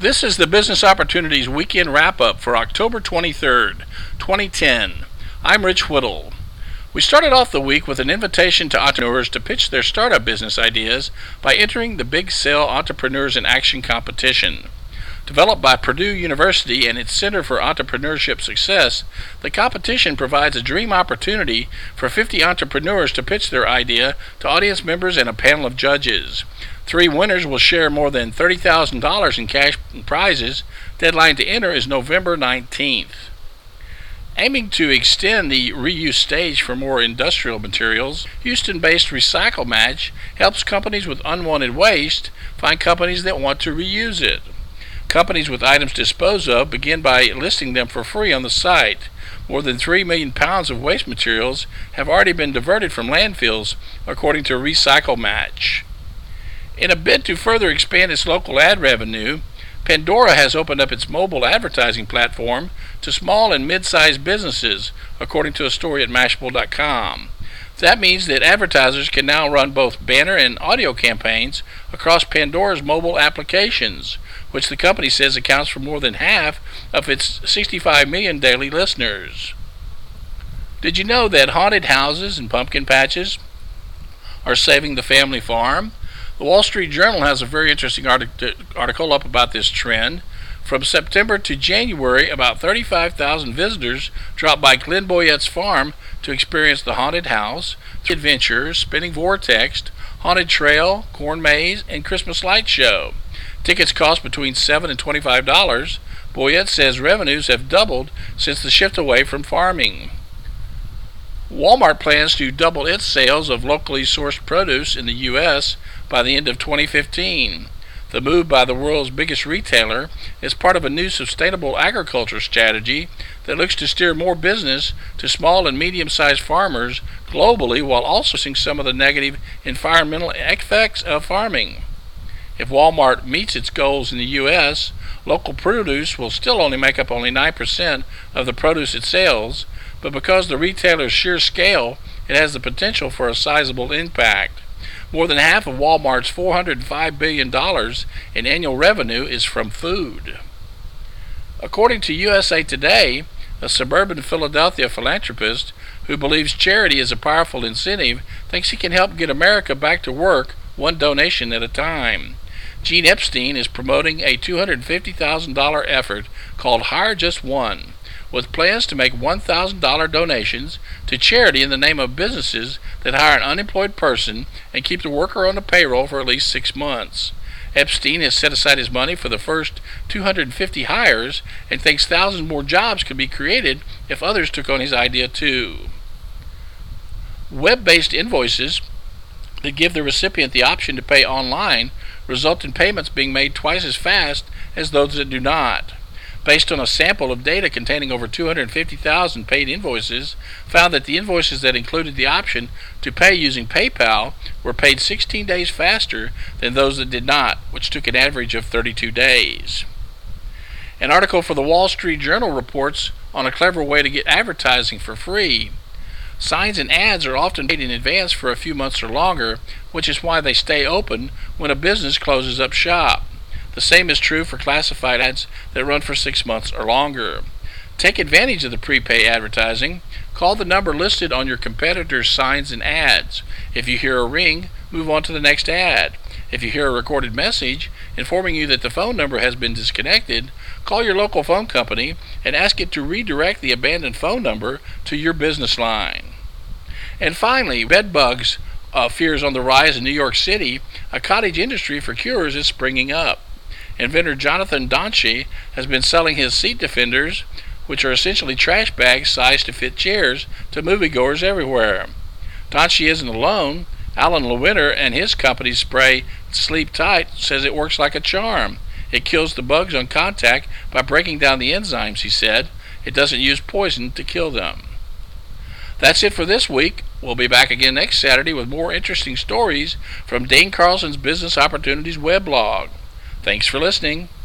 This is the Business Opportunities Weekend Wrap-Up for October 23rd, 2010. I'm Rich Whittle. We started off the week with an invitation to entrepreneurs to pitch their startup business ideas by entering the Big Sale Entrepreneurs in Action competition. Developed by Purdue University and its Center for Entrepreneurship Success, the competition provides a dream opportunity for 50 entrepreneurs to pitch their idea to audience members and a panel of judges. 3 winners will share more than $30,000 in cash prizes. Deadline to enter is November 19th. Aiming to extend the reuse stage for more industrial materials, Houston-based Recycle Match helps companies with unwanted waste find companies that want to reuse it. Companies with items disposed of begin by listing them for free on the site. More than 3 million pounds of waste materials have already been diverted from landfills, according to Recycle Match. In a bid to further expand its local ad revenue, Pandora has opened up its mobile advertising platform to small and mid-sized businesses, according to a story at Mashable.com. That means that advertisers can now run both banner and audio campaigns across Pandora's mobile applications, which the company says accounts for more than half of its 65 million daily listeners. Did you know that haunted houses and pumpkin patches are saving the family farm? The Wall Street Journal has a very interesting article up about this trend. From September to January, about 35,000 visitors dropped by Glenn Boyette's farm to experience the haunted house, adventures, spinning vortex, haunted trail, corn maze, and Christmas light show. Tickets cost between $7 and $25. Boyette says revenues have doubled since the shift away from farming. Walmart plans to double its sales of locally sourced produce in the U.S. by the end of 2015. The move by the world's biggest retailer is part of a new sustainable agriculture strategy that looks to steer more business to small and medium-sized farmers globally while also seeing some of the negative environmental effects of farming. If Walmart meets its goals in the U.S., local produce will still only make up only 9% of the produce it sells, but because the retailer's sheer scale, it has the potential for a sizable impact. More than half of Walmart's $405 billion in annual revenue is from food. According to USA Today, a suburban Philadelphia philanthropist who believes charity is a powerful incentive thinks he can help get America back to work one donation at a time. Gene Epstein is promoting a $250,000 effort called Hire Just One, with plans to make $1,000 donations to charity in the name of businesses that hire an unemployed person and keep the worker on the payroll for at least 6 months. Epstein has set aside his money for the first 250 hires and thinks thousands more jobs could be created if others took on his idea too. Web-based invoices that give the recipient the option to pay online result in payments being made twice as fast as those that do not. Based on a sample of data containing over 250,000 paid invoices, found that the invoices that included the option to pay using PayPal were paid 16 days faster than those that did not, which took an average of 32 days. An article for the Wall Street Journal reports on a clever way to get advertising for free. Signs and ads are often paid in advance for a few months or longer, which is why they stay open when a business closes up shop. The same is true for classified ads that run for 6 months or longer. Take advantage of the prepay advertising. Call the number listed on your competitor's signs and ads. If you hear a ring, move on to the next ad. If you hear a recorded message informing you that the phone number has been disconnected, call your local phone company and ask it to redirect the abandoned phone number to your business line. And finally, bed bugs fears on the rise in New York City. A cottage industry for cures is springing up. Inventor Jonathan Donchi has been selling his seat defenders, which are essentially trash bags sized to fit chairs, to moviegoers everywhere. Donchi isn't alone. Alan Lewinter and his company's spray Sleep Tight says it works like a charm. It kills the bugs on contact by breaking down the enzymes, he said. It doesn't use poison to kill them. That's it for this week. We'll be back again next Saturday with more interesting stories from Dane Carlson's Business Opportunities weblog. Thanks for listening.